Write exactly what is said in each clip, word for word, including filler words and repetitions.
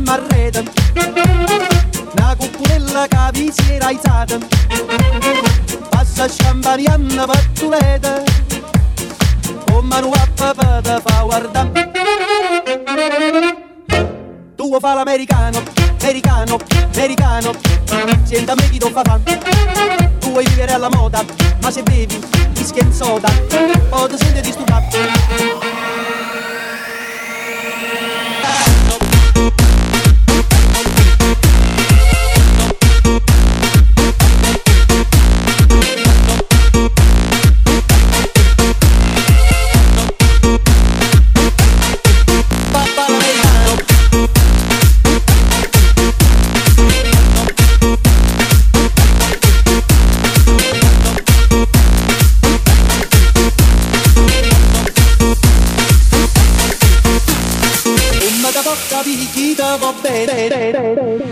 marreta, una cuppunella che vi si era alzata, passa champagne una pattuleta, con mano a papà da fa guardare. Tu vuoi fare l'americano, americano, americano, senta me chi tu fa fa. Tu vuoi vivere alla moda, ma se bevi whisky e soda, poi ti senti disturbato. Picchita va bene.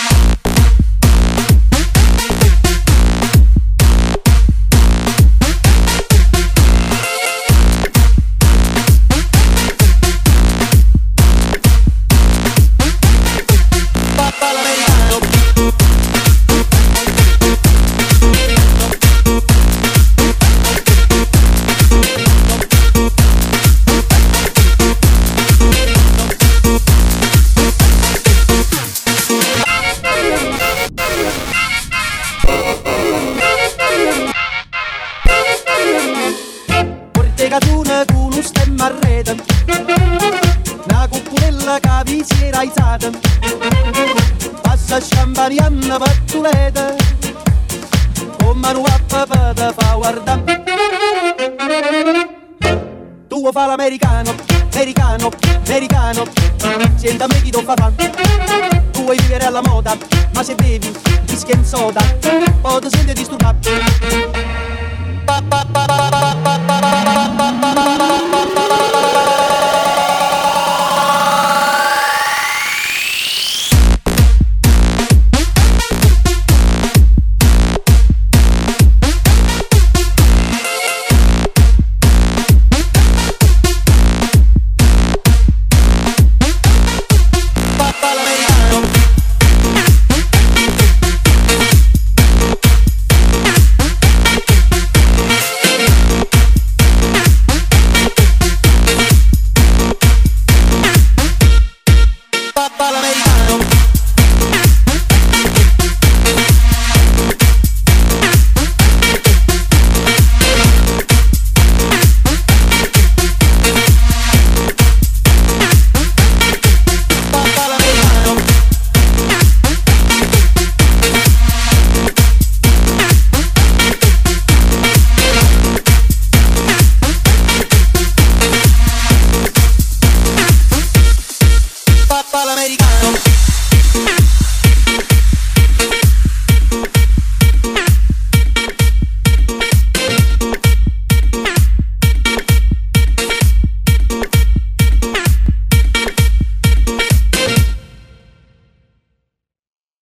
Catuna con un stemma a rete, una cuppunella che vi si era alzata, passa champagne una pattuleta, con mano a papà da fa guardare. Tu vuoi fare l'americano, americano, americano, senta me chi tu fa fa. Tu vuoi vivere alla moda, ma se bevi whisky e soda, poi ti senti disturbato. Pa pa pa pa pa pa pa pa pa pa pa.